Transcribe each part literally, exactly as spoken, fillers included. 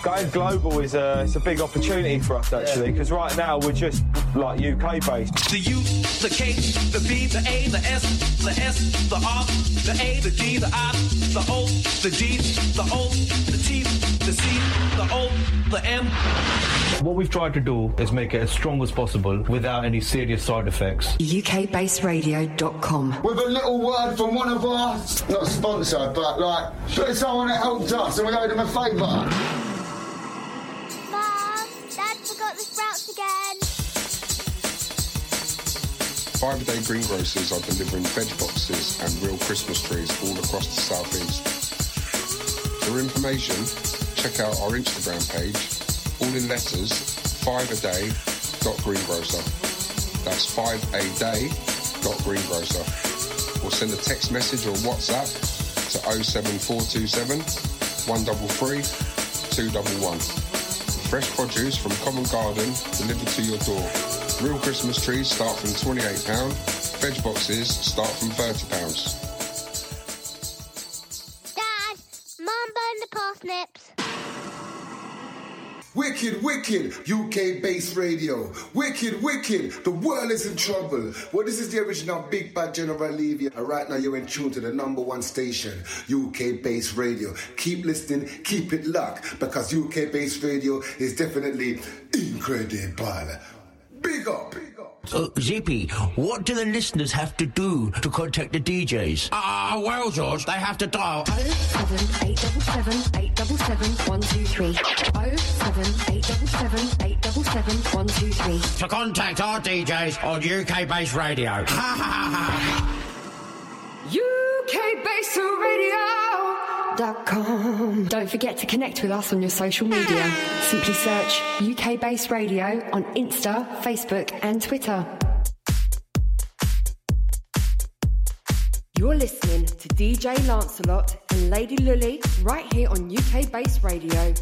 Going global is a, it's a big opportunity for us, actually, because yeah. right now we're just, like, U K-based. The U, the K, the B, the A, the S, the S, the R, the A, the D, the I, the O, the G, the O, the T, the C, the O, the M. What we've tried to do is make it as strong as possible without any serious side effects. U K base radio dot com. With a little word from one of our, not sponsored, but, like, but it's someone that helped us and we owe them a favour. Forgot the sprouts again. Five A Day Greengrocers are delivering veg boxes and real Christmas trees all across the southeast. For information, check out our Instagram page, all in letters, five a day dot greengrocer. That's five a day dot greengrocer. Or send a text message or WhatsApp to oh seven four two seven, one three three, two one one. Fresh produce from Common Garden delivered to your door. Real Christmas trees start from twenty-eight pounds. Veg boxes start from thirty pounds. Dad, Mum burned the parsnips. Wicked, wicked, U K Base Radio. Wicked, wicked, the world is in trouble. Well, this is the original Big Bad General Levy. And right now you're in tune to the number one station, U K Base Radio. Keep listening, keep it locked, because U K Base Radio is definitely incredible. Big up, big up. Uh, Zippy, what do the listeners have to do to contact the D Js? Ah, uh, well, George, they have to dial oh seven eight seven seven, eight seven seven, one two three. oh seven eight seven seven, eight seven seven, one two three. To contact our D Js on U K Base Radio. Ha ha ha! U K Base Radio dot com. Don't forget to connect with us on your social media. Simply search U K Base Radio on Insta, Facebook and Twitter. You're listening to D J Lancelot and Lady Lully right here on U K Base Radio.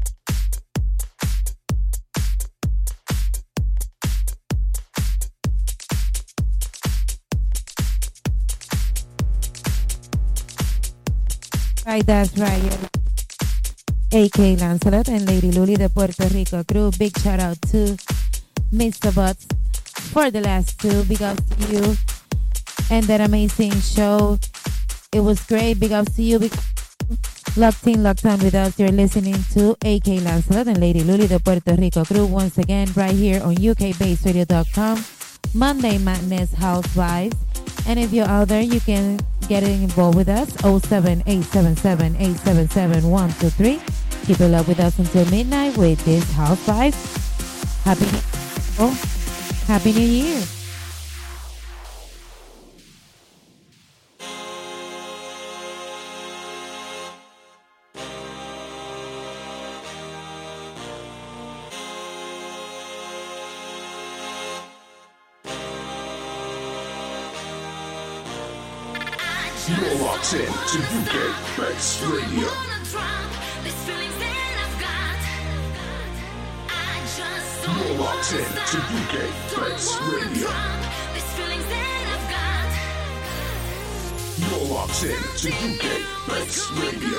Right, that's right. A K Lancelot and Lady Lully, the Puerto Rico crew. Big shout out to Mister Butts for the last two. Big ups to you and that amazing show. It was great. Big ups to you. Big locked in, locked on with us. You're listening to A K Lancelot and Lady Lully, the Puerto Rico crew. Once again, right here on U K Base Radio dot com. Monday Madness House Vibes. And if you're out there, you can get involved with us. oh seven eight seven seven, eight seven seven, one two three. Keep it up with us until midnight with this House Vibes. Happy, oh, Happy New Year. You're locked in to U K Base Radio. You're locked in to U K Base Radio. You're locked in to U K Base Radio.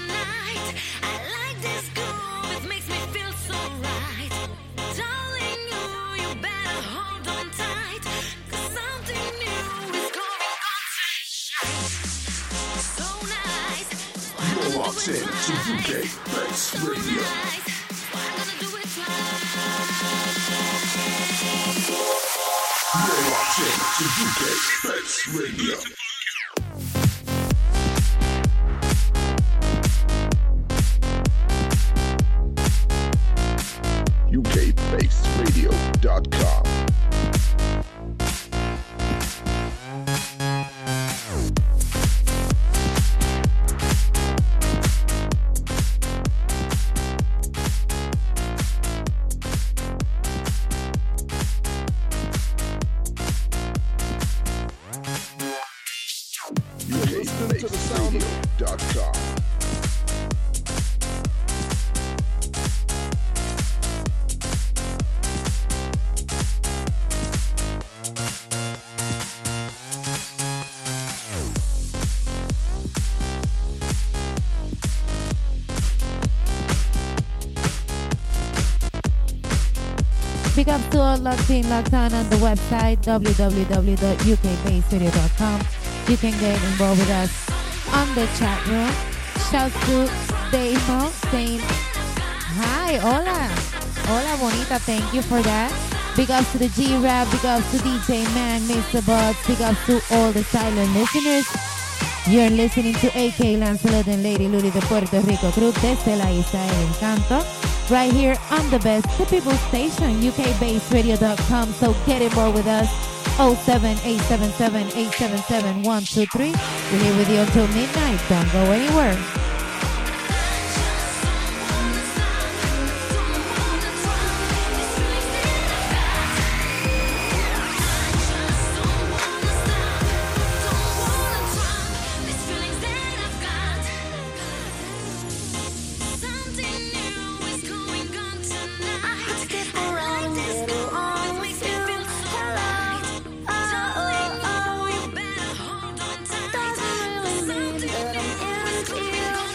You're locked in to U K Base Radio. You're locked in to U K Base Radio. U K Base Radio dot com. Big up to all locked in, locked on on the website w w w dot u k bass radio dot com. You can get involved with us on the chat room. Shouts to Damo saying, hi, hola. Hola, bonita, thank you for that. Big ups to the G-Rap, big ups to D J Man, Mister Buds, big ups to all the silent listeners. You're listening to A K Lancelot and Lady Luli de Puerto Rico crew desde la Isla del Encanto. Right here on the best, the People Station, u k bass radio dot com. So get involved with us. oh seven eight seven seven eight seven seven one two three. We're here with you until midnight. Don't go anywhere. Doesn't really mean that I'm into you.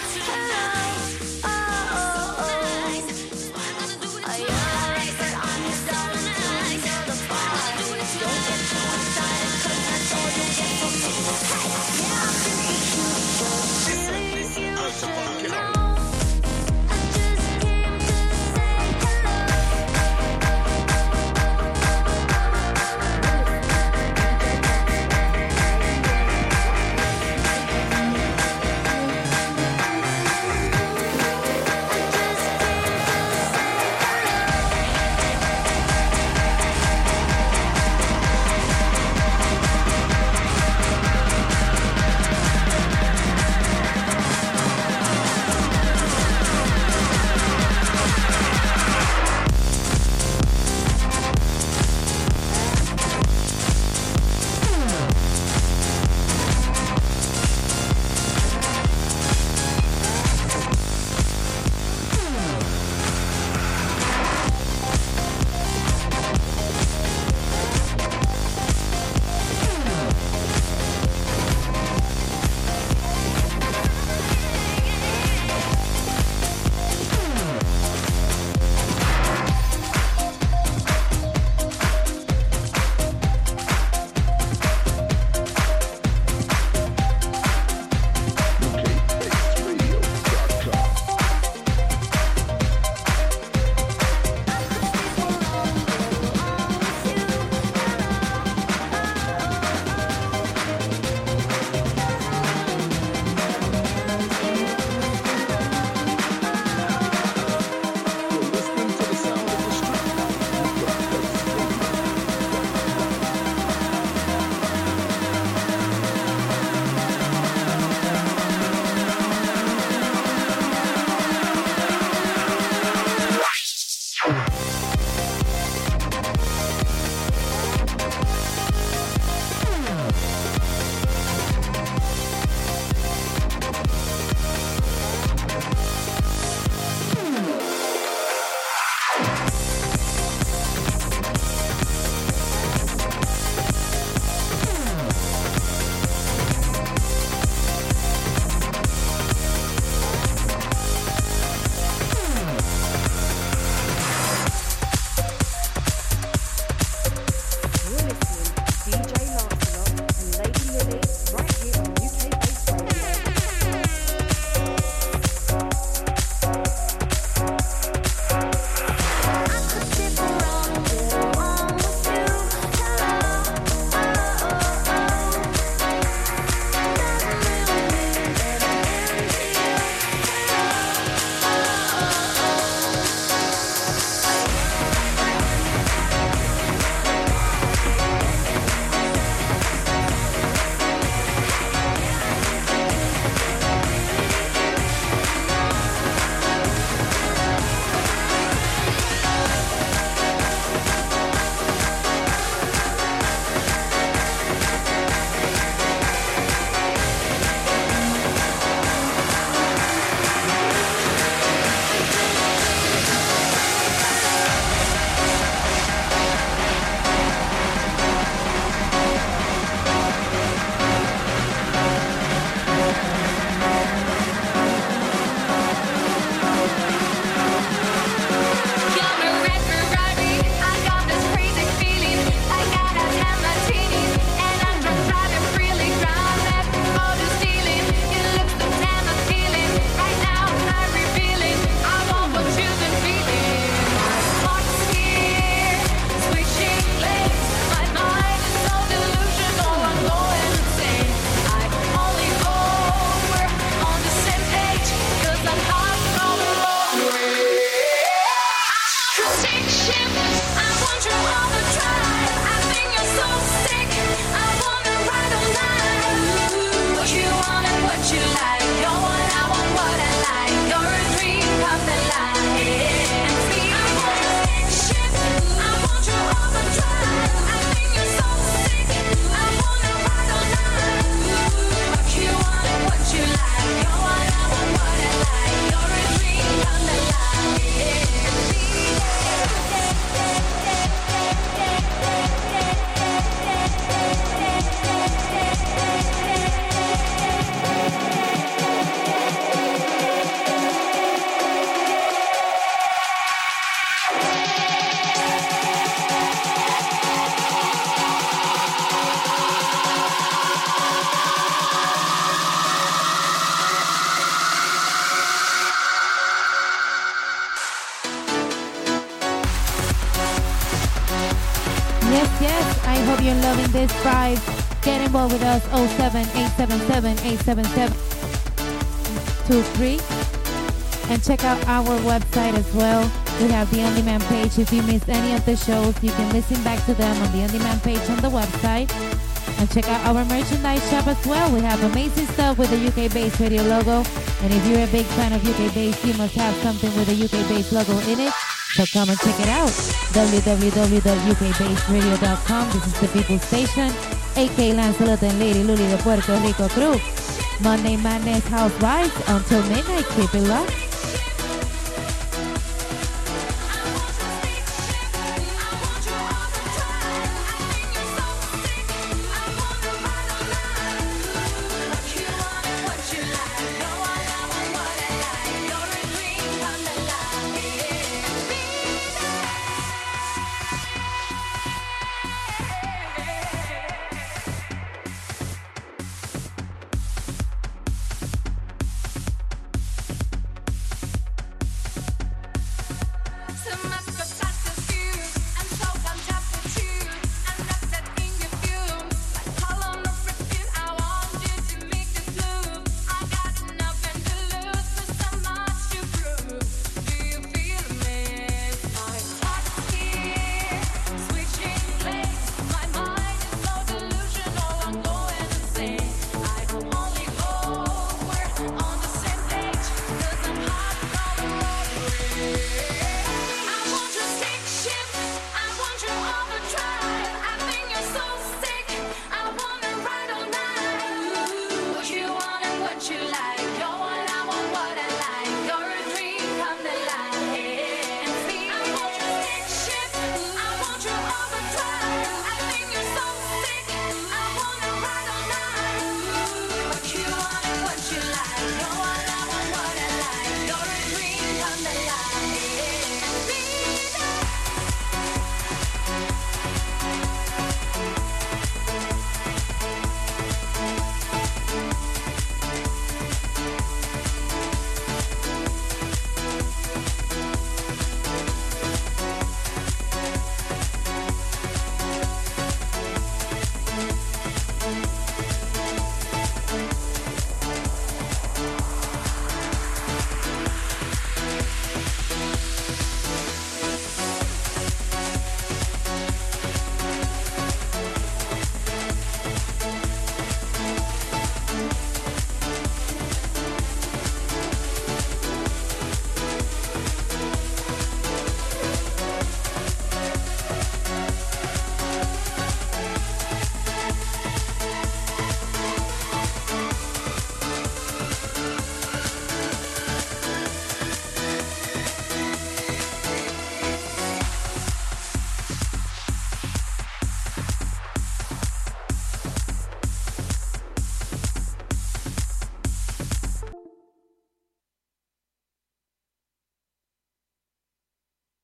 yes. I hope you're loving this vibe. Get involved with us. oh seven eight seven seven eight seven seven two three. And check out our website as well. We have the on-demand page. If you missed any of the shows, you can listen back to them on the on-demand page on the website. And check out our merchandise shop as well. We have amazing stuff with the U K-based radio logo. And if you're a big fan of U K-based, you must have something with the U K-based logo in it. So come and check it out. w w w dot u k based radio dot com. This is the People's Station. A K Lancelot and Lady Luli, the Puerto Rico crew. Monday Madness Housewives. Until midnight, keep it locked.